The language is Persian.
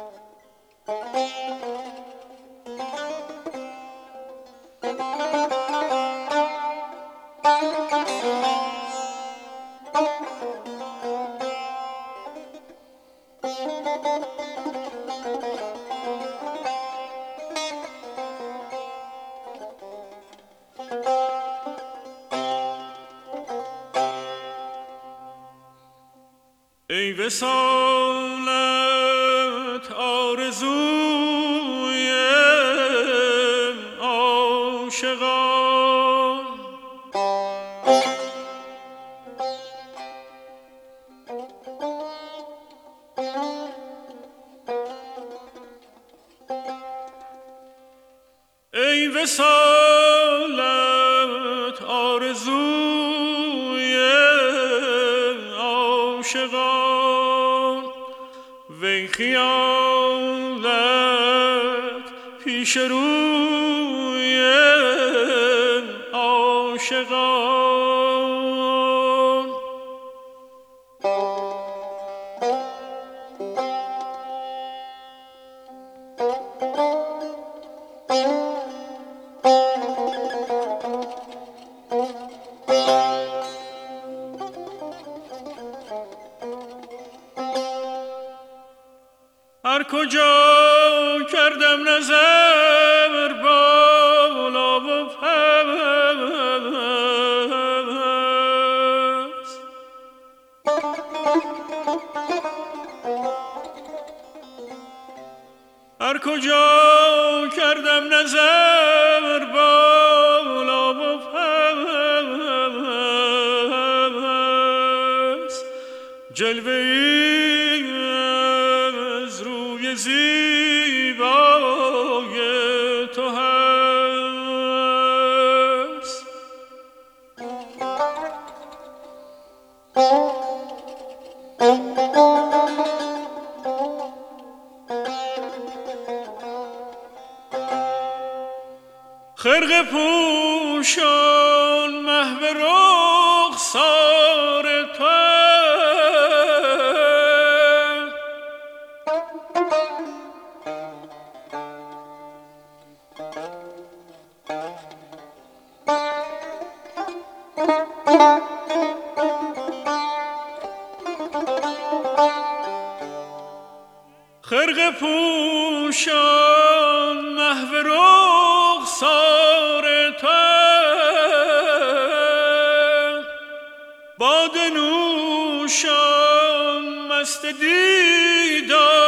ای وصالت آرزوی عاشقان، ای وصالت آرزوی عاشقان، وی خیالت پیش روی عاشقان. هر کجا کردم نظر بالا و پس، هر کجا کردم نظر بالا و پس، جلوه‌ای از روی زیبای تو هست. خرقه پوشان محو رخسار تو، خرقه پوشان محو رخسار تو، باده نوشان مست دیدار